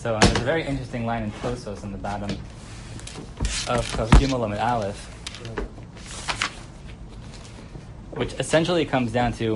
So there's a very interesting line in Tosfos on the bottom of Kaf Gimel Amud Aleph, which essentially comes down to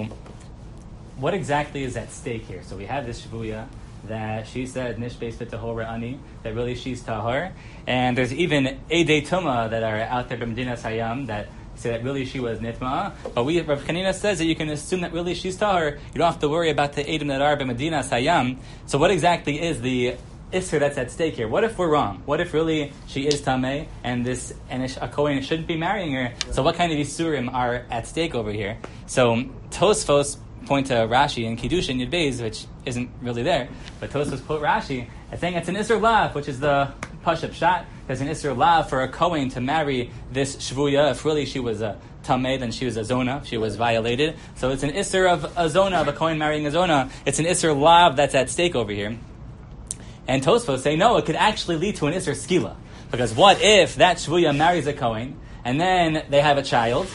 what exactly is at stake here. So we have this Shvuya that she said Nishbeis V'Tahora Ani, that really she's Tahor, and there's even Eidei Tuma that are out there in Medinas Hayam that say that really she was Nitma. But Rav Chanina says that you can assume that really she's Tahor. You don't have to worry about the Eidim that are in Medinas Hayam. So what exactly is the Isser that's at stake here? What if we're wrong? What if really she is Tameh and a Kohen shouldn't be marrying her? So what kind of Isurim are at stake over here? So Tosfos point to Rashi in Kiddushin Yud Beis, which isn't really there, but Tosfos quote Rashi as saying it's an Isser Lav, which is the Pashup Shot. There's an Isser Lav for a Kohen to marry this Shvuya. If really she was a Tameh, then she was a Zona. She was violated. So it's an Isser of a Zona, of a Kohen marrying a Zona. It's an Isser Lav that's at stake over here. And Tosfos say, no, it could actually lead to an Isser Skila. Because what if that Shvuya marries a Kohen, and then they have a child?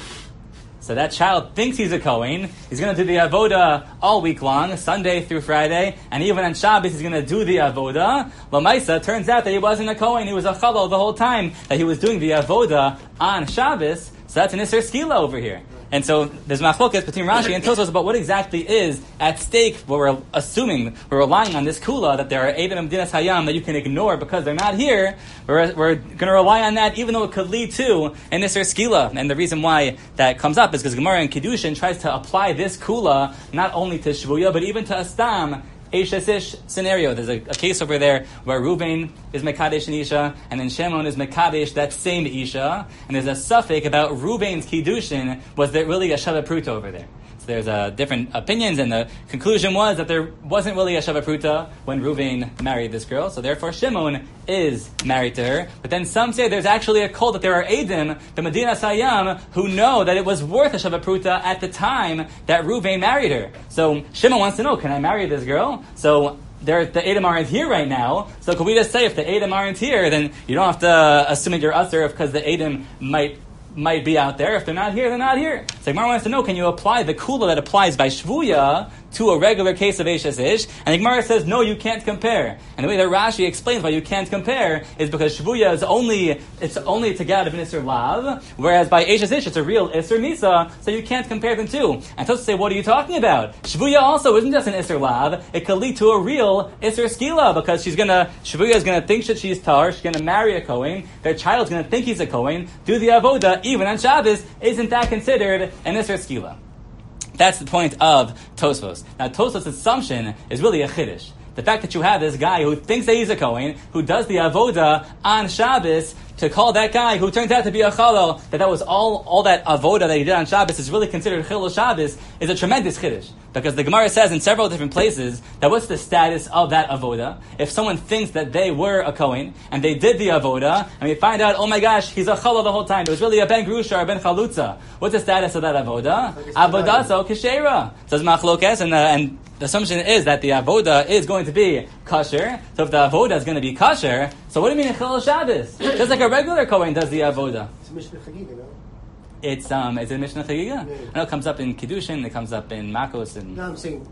So that child thinks he's a Kohen. He's going to do the Avoda all week long, Sunday through Friday, and even on Shabbos he's going to do the Avoda. Lamaisa, turns out that he wasn't a Kohen, he was a Chalal the whole time, that he was doing the Avoda on Shabbos. So that's an Isser Skila over here. And so there's machlokas between Rashi and Tosfos about what exactly is at stake. What we're assuming, we're relying on this kula that there are Eidim and Medinas Hayam that you can ignore because they're not here. We're going to rely on that, even though it could lead to an Isser Skila. And the reason why that comes up is because Gemara in Kiddushin tries to apply this kula not only to Shvuya but even to Astam. Eishesish scenario. There's a case over there where Reuven is Mekadesh an Isha, and then Shimon is Mekadesh that same Isha, and there's a suffix about Reuven's Kiddushin, was there really a Shava Pruta over there? So there's different opinions, and the conclusion was that there wasn't really a Shava Pruta when Reuven married this girl, so therefore Shimon is married to her. But then some say there's actually a cult that there are Eidim, the Medinas Hayam, who know that it was worth a Shava Pruta at the time that Reuven married her. So Shimon wants to know, can I marry this girl? So the Eidim aren't here right now, so could we just say if the Eidim aren't here, then you don't have to assume that you're Usher because the Eidim might be out there. If they're not here, they're not here. So Gemara wants to know, can you apply the kula that applies by Shvuya to a regular case of Eishes Ish? And the Gemara says, no, you can't compare. And the way that Rashi explains why you can't compare is because Shvuya is only to get out of an Isser Lav, whereas by Eishes Ish, it's a real Isser Misa, so you can't compare them two. And so to say, what are you talking about? Shvuya also isn't just an Isser Lav, it could lead to a real Isser Skila, because Shvuya is gonna think that she's Tar, she's gonna marry a Kohen, their child's gonna think he's a Kohen, do the Avoda, even on Shabbos. Isn't that considered an Isser Skila? That's the point of Tosfos. Now, Tosfos' assumption is really a chiddush. The fact that you have this guy who thinks that he's a Kohen, who does the Avoda on Shabbos, to call that guy who turns out to be a Chalal, that was all that Avoda that he did on Shabbos is really considered Chilul Shabbos, is a tremendous chiddush. Because the Gemara says in several different places that what's the status of that Avoda? If someone thinks that they were a Kohen, and they did the Avoda, and we find out, oh my gosh, he's a Chalal the whole time, it was really a Ben Grusha or a Ben Chalutza. What's the status of that Avoda? Avodaso Keshera. Says Machlokes, and the assumption is that the Avoda is going to be kosher. So if the Avoda is going to be kosher, so what do you mean in Chilul Shabbos? Just like a regular Kohen does the Avoda. It's Mishnah Chagiga, no? It's is it Mishnah Chagiga? Yeah. I know it comes up in Kiddushin, it comes up in Makos, and no, I'm saying.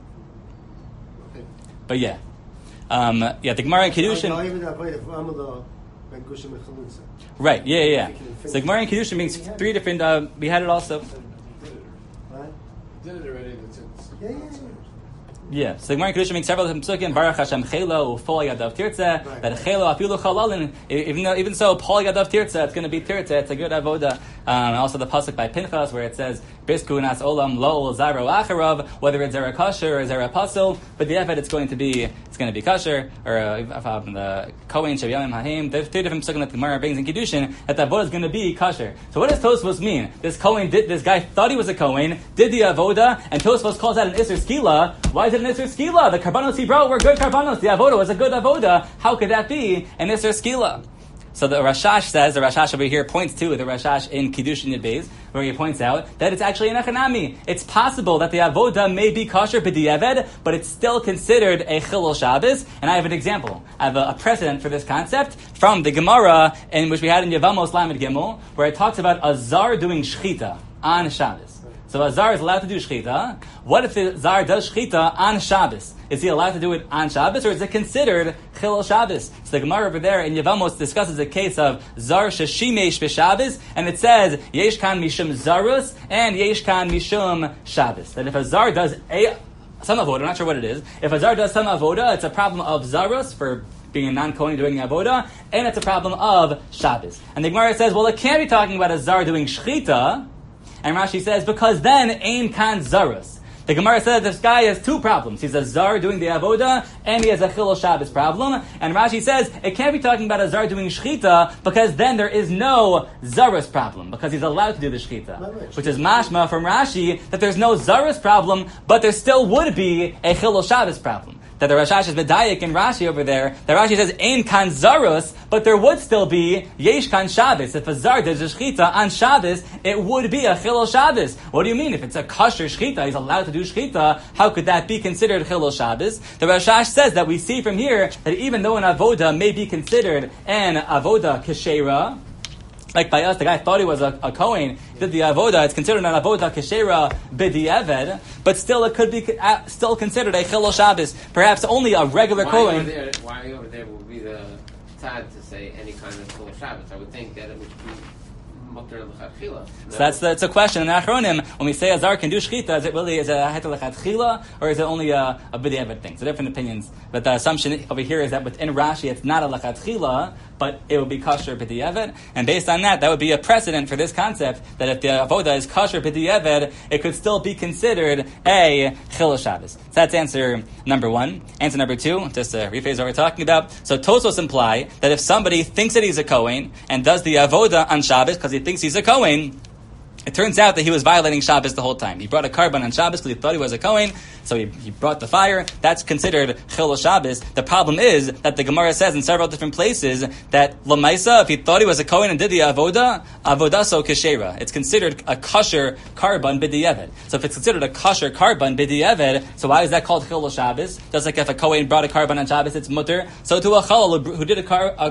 Okay. But yeah, the Gemara in Kiddushin. Right. Yeah. So the Gemara in Kiddushin means three different. We had it also. What? Did it already? Yeah. Yeah, so the Gemara in Kedusha makes several different psukim. Baruch Hashem Chelo Ufol Yadav Tirtzeh. That Chelo Afilu Chalalin. Even so, Pol Yadav Tirtzeh. It's going to be Tirtzeh. It's a good avoda. Also the pasuk by Pinchas where it says Bisku Nas Olam Lo Zaro Acharav. Whether it's Zera Kasher or Zera Pasul, but the effort it's going to be Kasher or the Kohen Shaviyamim Hahim. There's three different psukim that the Gemara brings in Kedushin that the avoda is going to be Kasher. So what does Tosfos mean? This guy thought he was a Kohen, did the avoda, and Tosfos calls that an Isser Skila. Why is it an Isser Skila? The Karbanos he brought were good Karbanos. The Avoda was a good Avoda. How could that be an Isser Skila? So the Rashash over here points to the Rashash in Kiddushin Yud Beis, where he points out that it's actually an Echanami. It's possible that the Avoda may be kosher b'di'eved, but it's still considered a Chilul Shabbos. And I have an example. I have a precedent for this concept from the Gemara, in which we had in Yevamos Lamed Gimel, where it talks about a Zar doing Shechita on Shabbos. So a zar is allowed to do shchita. What if the zar does shchita on Shabbos? Is he allowed to do it on Shabbos, or is it considered chilul Shabbos? So the Gemara over there in Yevamos discusses a case of zar sheshimesh b'Shabbos, and it says yesh kan mishum zarus and yesh kan mishum Shabbos. That if a zar does some avoda, I'm not sure what it is. If a zar does some avoda, it's a problem of zarus for being a non-Kohen doing avoda, and it's a problem of Shabbos. And the Gemara says, well, it can't be talking about a zar doing shchita. And Rashi says, because then ein kan zarus. The Gemara says this guy has two problems. He's a zar doing the avoda, and he has a chilul Shabbos problem. And Rashi says it can't be talking about a zar doing shchita, because then there is no zarus problem, because he's allowed to do the shchita. Which is mashma from Rashi that there's no zarus problem, but there still would be a chilul Shabbos problem. That the Rashash is medayik in Rashi over there. The Rashi says ein kan zarus, but there would still be yesh kan Shabbos. If a zar does a shchita on Shabbos, it would be a chilul Shabbos. What do you mean? If it's a kosher shchita, he's allowed to do shchita. How could that be considered chilul Shabbos? The Rashash says that we see from here that even though an avoda may be considered an avoda keshera, like by us, the guy thought he was a Kohen, did the avoda, it's considered an avoda keshera b'di'eved, but still it could be still considered a chilul Shabbos. Perhaps only a regular Kohen. Why over there would be the tzad to say any kind of chilul Shabbos? I would think that it would be mutter l'chadchila. So that's a question in Achronim. When we say a zar can do shchita, is it a heter l'chadchila, or is it only a b'di'eved thing? So different opinions. But the assumption over here is that within Rashi it's not a l'chadchila, but it would be kosher b'di'eved. And based on that, that would be a precedent for this concept that if the avoda is kosher b'di'eved, it could still be considered a chilul Shabbos. So that's answer number one. Answer number two, just to rephrase what we're talking about. So Tosfos imply that if somebody thinks that he's a Kohen and does the avoda on Shabbos because he thinks he's a Kohen, it turns out that he was violating Shabbos the whole time. He brought a carbon on Shabbos because he thought he was a Kohen, so he brought the fire. That's considered chilul Shabbos. The problem is that the Gemara says in several different places that Lamaisa, if he thought he was a Kohen and did the avoda so keshera. It's considered a kosher carbon b'di'eved. So if it's considered a kosher carbon b'di'eved, so why is that called chilul Shabbos? Just like if a Kohen brought a carbon on Shabbos, it's mutter. So to a chalal who did the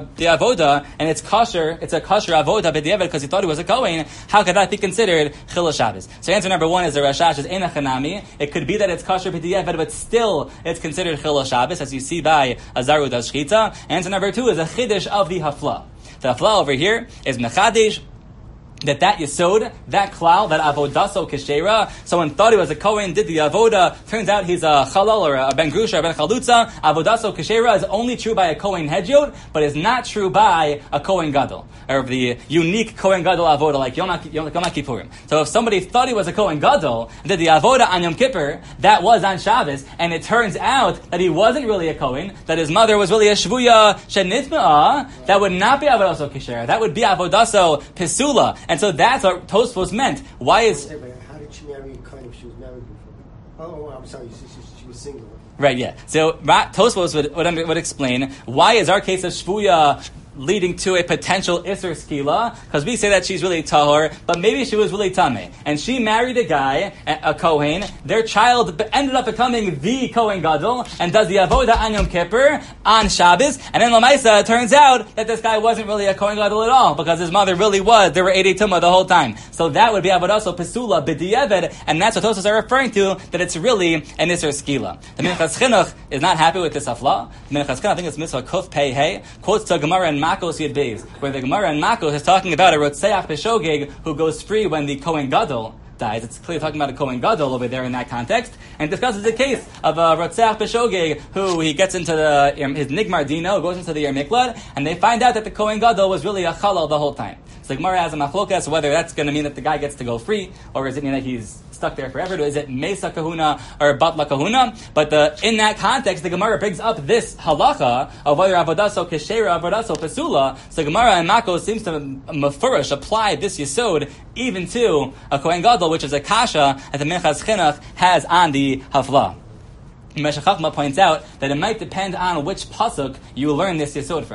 avoda and it's a kosher avoda b'di'eved because he thought he was a Kohen, how could that be considered chilul Shabbos? So answer number one is the Rashash is ein chanami. It could be that it's kosher b'di'eved, but still it's considered chilul Shabbos, as you see by Azaru does shchita. Answer number two is a chiddush of the hafla. The hafla over here is mechadish that yesod, that klal, that avodaso keshera, someone thought he was a Kohen, did the avoda, turns out he's a chalal or a ben grusha or a ben chalutza. Avodaso keshera is only true by a Kohen hedyot, but is not true by a Kohen gadol, or the unique Kohen gadol avoda like Yom Kippurim. So if somebody thought he was a Kohen gadol and did the avoda on Yom Kippur, that was on Shabbos, and it turns out that he wasn't really a Kohen, that his mother was really a shvuya shenitma'ah, that would not be avodaso keshera, that would be avodaso pesula. And so that's what Tosfos meant. Why is... How did she marry a Kohen if she was married before? Oh, I'm sorry, she was single. Right, yeah. So Tosfos would explain, why is our case of shvuya leading to a potential Isser Skila, because we say that she's really Tahor, but maybe she was really Tameh. And she married a guy, a Kohen, their child ended up becoming the Kohen Gadol, and does the Avoda on Yom Kippur, on Shabbos, and then Lamaisa, it turns out that this guy wasn't really a Kohen Gadol at all, because his mother really was, there were 80 Tumah the whole time. So that would be Avodaso Pesula, B'di'eved, and that's what Tosfos are referring to, that it's really an Isser Skila. The Minchas Chinuch is not happy with this afla. The Minchas Chinuch, I think it's Mitzvah Kuf Pei Hey, quotes to Gemara and Makos Yud Beis, where the Gemara in Makos is talking about a Rotzeach B'Shogeg who goes free when the Kohen Gadol dies. It's clearly talking about a Kohen Gadol over there in that context, and discusses the case of a Rotzeach B'Shogeg who he gets into his Nigmar Dino, goes into the Yer Miklad, and they find out that the Kohen Gadol was really a Chalal the whole time. So the Gemara has a machlokas whether that's going to mean that the guy gets to go free, or does it mean that he's stuck there forever? Is it Mesa Kahuna or Batla Kahuna? But in that context, the Gemara brings up this halacha of whether Avodaso Keshera, Avodaso Pesula. So Gemara and Makos seems to mafurish apply this yesod even to a Kohen Gadol, which is a kasha that the Minchas Chinuch has on the hafla. Meshech Chachma points out that it might depend on which pasuk you learn this yesod from.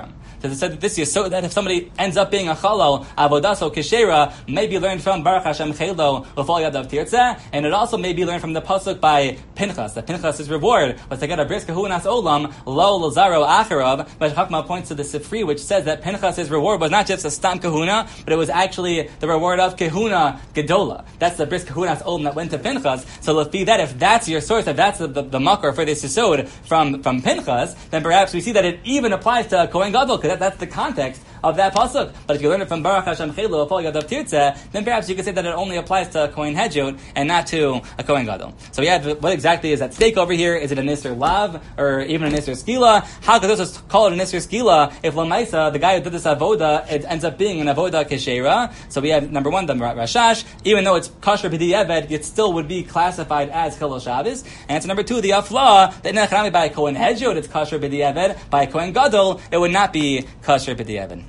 to say that this is so that if somebody ends up being a chalal, avodaso keshera may be learned from Baruch Hashem chelo ufal yadav tirtzeh, and it also may be learned from the pasuk by Pinchas. That Pinchas' reward was to get a bris kahunas olam lo lazaro acharav. But Chachma points to the Sifri, which says that Pinchas' reward was not just a stam kahuna, but it was actually the reward of kahuna gedola. That's the bris kahunas olam that went to Pinchas. So let's be that if that's your source, if that's the makar for this yisod from Pinchas, then perhaps we see that it even applies to Kohen Gadol, because that's the context of that pasuk. But if you learn it from Baruch Hashem chelo ufal yadav tirtzeh, then perhaps you could say that it only applies to Kohen Hedjot and not to a Kohen Gadol. So we have what exactly is at stake over here. Is it a Nisr Lav or even a Nisr Skila? How could this call it a Nisr Skila if Lamaisa, the guy who did this avoda, it ends up being an avoda keshera? So we have number one, the Rashash. Even though it's kosher b'di'eved, it still would be classified as Chilul Shabbos. And answer number two, the Afla, that nechanami by Kohen Hedjot, it's kosher b'di'eved. By Kohen Gadol, it would not be kosher b'di'eved.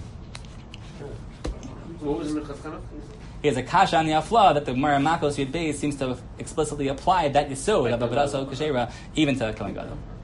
What was Minchas Chanukah? He has a kasha on the afla that the Gemara Makos Yud Beis seems to have explicitly applied that yisod of avodaso keshera even to Kohen Gadol.